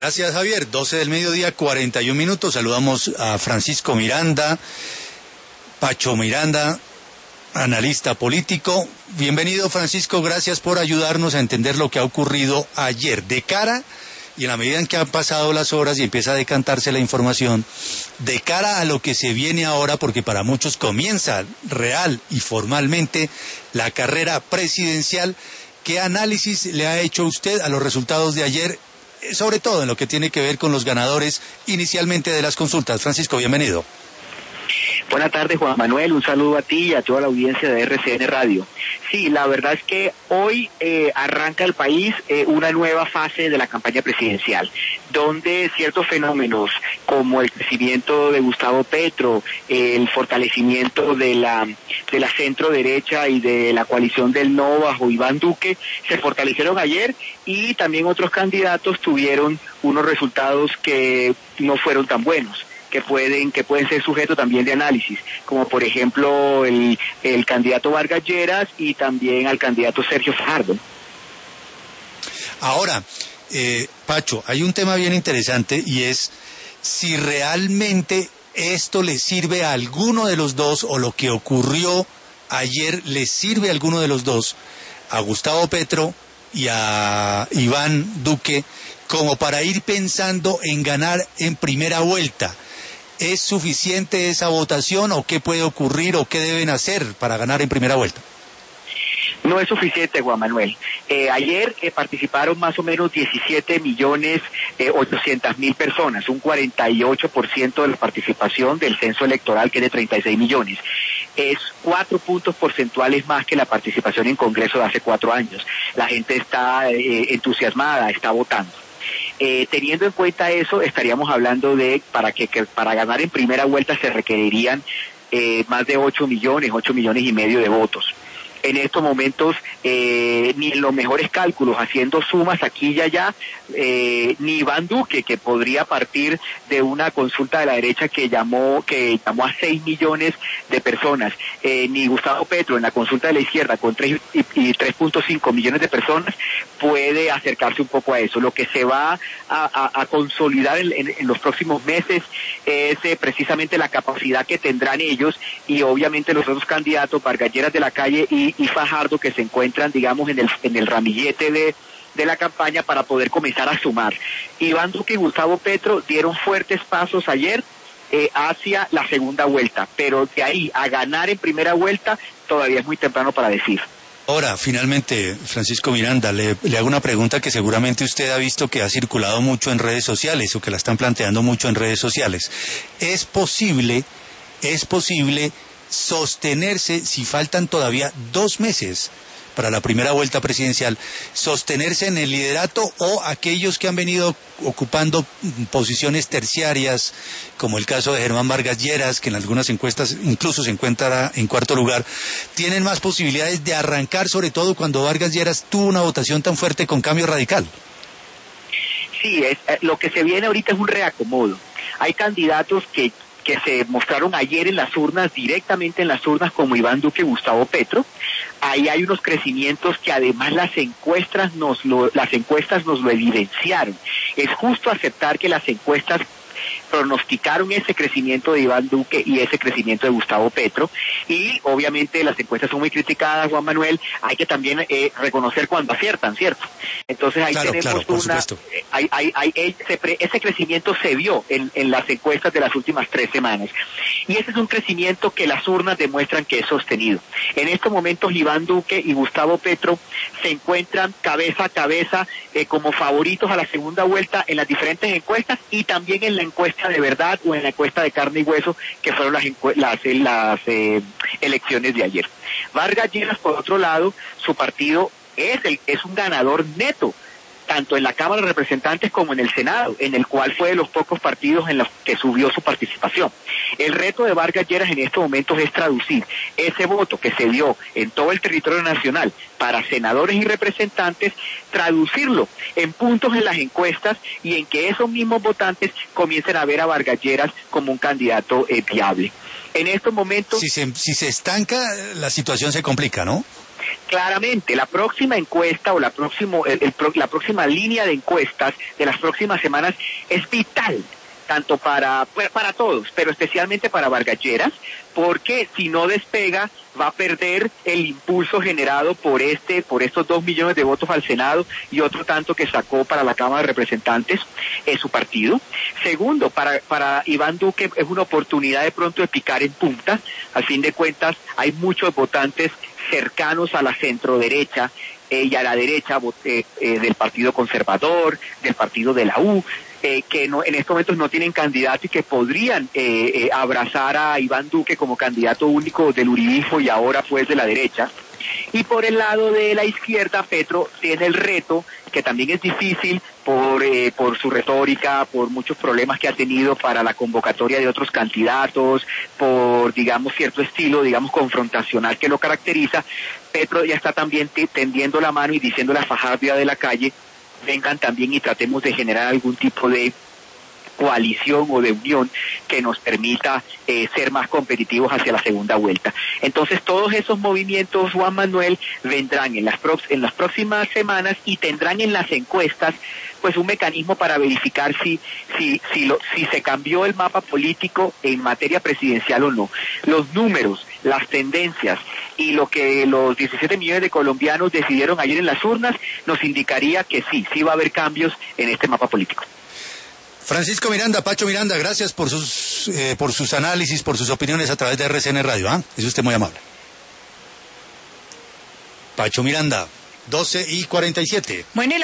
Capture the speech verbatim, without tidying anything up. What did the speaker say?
Gracias, Javier. doce del mediodía, cuarenta y un minutos. Saludamos a Francisco Miranda, Pacho Miranda, analista político. Bienvenido, Francisco. Gracias por ayudarnos a entender lo que ha ocurrido ayer. De cara, y en la medida en que han pasado las horas y empieza a decantarse la información, de cara a lo que se viene ahora, porque para muchos comienza real y formalmente la carrera presidencial, ¿qué análisis le ha hecho usted a los resultados de ayer, sobre todo en lo que tiene que ver con los ganadores inicialmente de las consultas? Francisco, bienvenido. Buenas tardes, Juan Manuel, un saludo a ti y a toda la audiencia de R C N Radio. Sí, la verdad es que hoy eh, arranca el país eh, una nueva fase de la campaña presidencial, donde ciertos fenómenos como el crecimiento de Gustavo Petro, eh, el fortalecimiento de la de la centro derecha y de la coalición del no bajo Iván Duque se fortalecieron ayer, y también otros candidatos tuvieron unos resultados que no fueron tan buenos, que pueden que pueden ser sujetos también de análisis, como por ejemplo el, el candidato Vargas Lleras y también al candidato Sergio Fajardo. Ahora, eh, Pacho, hay un tema bien interesante, y es si realmente esto le sirve a alguno de los dos, o lo que ocurrió ayer le sirve a alguno de los dos, a Gustavo Petro y a Iván Duque, como para ir pensando en ganar en primera vuelta. ¿Es suficiente esa votación, o qué puede ocurrir, o qué deben hacer para ganar en primera vuelta? No es suficiente, Juan Manuel. Eh, ayer eh, participaron más o menos diecisiete millones ochocientas mil personas, un cuarenta y ocho por ciento de la participación del censo electoral, que es de treinta y seis millones. Es cuatro puntos porcentuales más que la participación en Congreso de hace cuatro años. La gente está eh, entusiasmada, está votando. Eh, teniendo en cuenta eso, estaríamos hablando de para que, que para ganar en primera vuelta se requerirían eh, más de ocho millones, ocho millones y medio de votos. En estos momentos, eh, ni en los mejores cálculos, haciendo sumas aquí y allá, eh, ni Iván Duque, que podría partir de una consulta de la derecha que llamó que llamó a seis millones de personas, eh, ni Gustavo Petro en la consulta de la izquierda con tres y, y tres punto cinco millones de personas, puede acercarse un poco a eso. Lo que se va a, a, a consolidar en, en, en los próximos meses es eh, precisamente la capacidad que tendrán ellos, y obviamente los otros candidatos, Vargas Lleras de la Calle y y Fajardo, que se encuentran, digamos, en el en el ramillete de, de la campaña, para poder comenzar a sumar. Iván Duque y Gustavo Petro dieron fuertes pasos ayer eh, hacia la segunda vuelta, pero de ahí a ganar en primera vuelta todavía es muy temprano para decir. Ahora, finalmente, Francisco Miranda, le, le hago una pregunta que seguramente usted ha visto que ha circulado mucho en redes sociales, o que la están planteando mucho en redes sociales. ¿Es posible, es posible sostenerse, si faltan todavía dos meses para la primera vuelta presidencial, sostenerse en el liderato, o aquellos que han venido ocupando posiciones terciarias, como el caso de Germán Vargas Lleras, que en algunas encuestas incluso se encuentra en cuarto lugar, tienen más posibilidades de arrancar, sobre todo cuando Vargas Lleras tuvo una votación tan fuerte con Cambio Radical? Sí, es, lo que se viene ahorita es un reacomodo. Hay candidatos que que se mostraron ayer en las urnas, directamente en las urnas, como Iván Duque y Gustavo Petro. Ahí hay unos crecimientos que además las encuestas nos lo, las encuestas nos lo evidenciaron. Es justo aceptar que las encuestas pronosticaron ese crecimiento de Iván Duque y ese crecimiento de Gustavo Petro, y obviamente las encuestas son muy criticadas, Juan Manuel. Hay que también eh, reconocer cuando aciertan, ¿cierto? Entonces ahí claro, tenemos claro, una eh, hay, hay, hay, ese, ese crecimiento se vio en, en las encuestas de las últimas tres semanas, y ese es un crecimiento que las urnas demuestran que es sostenido. En estos momentos Iván Duque y Gustavo Petro se encuentran cabeza a cabeza eh, como favoritos a la segunda vuelta en las diferentes encuestas, y también en la encuesta de verdad, o en la encuesta de carne y hueso, que fueron las, las, las eh, elecciones de ayer. Vargas Lleras, por otro lado, su partido es, el, es un ganador neto, tanto en la Cámara de Representantes como en el Senado, en el cual fue de los pocos partidos en los que subió su participación. El reto de Vargas Lleras en estos momentos es traducir ese voto que se dio en todo el territorio nacional para senadores y representantes, traducirlo en puntos en las encuestas, y en que esos mismos votantes comiencen a ver a Vargas Lleras como un candidato eh, viable. En estos momentos... Si se, si se estanca, la situación se complica, ¿no? Claramente, la próxima encuesta o la, próximo, el, el, la próxima línea de encuestas de las próximas semanas es vital, tanto para, para todos, pero especialmente para Vargas Lleras, porque si no despega va a perder el impulso generado por este, por estos dos millones de votos al Senado y otro tanto que sacó para la Cámara de Representantes en su partido. Segundo, para, para Iván Duque es una oportunidad de pronto de picar en punta. Al fin de cuentas, hay muchos votantes cercanos a la centroderecha eh, y a la derecha eh, eh, del Partido Conservador, del Partido de la U, eh, que no, en estos momentos no tienen candidato y que podrían eh, eh, abrazar a Iván Duque como candidato único del uribismo y ahora pues de la derecha. Y por el lado de la izquierda, Petro tiene el reto, que también es difícil por eh, por su retórica, por muchos problemas que ha tenido para la convocatoria de otros candidatos, por, digamos, cierto estilo, digamos, confrontacional que lo caracteriza. Petro ya está también tendiendo la mano y diciendo la fajada de la calle, vengan también y tratemos de generar algún tipo de coalición o de unión que nos permita eh, ser más competitivos hacia la segunda vuelta. Entonces todos esos movimientos, Juan Manuel, vendrán en las, pro en las próximas semanas y tendrán en las encuestas pues un mecanismo para verificar si si si, lo, si se cambió el mapa político en materia presidencial o no. Los números, las tendencias y lo que los diecisiete millones de colombianos decidieron ayer en las urnas nos indicaría que sí, sí va a haber cambios en este mapa político. Francisco Miranda, Pacho Miranda, gracias por sus eh, por sus análisis, por sus opiniones a través de R C N Radio. ¿Ah? Es usted muy amable. Pacho Miranda, doce y cuarenta y siete. Bueno, y la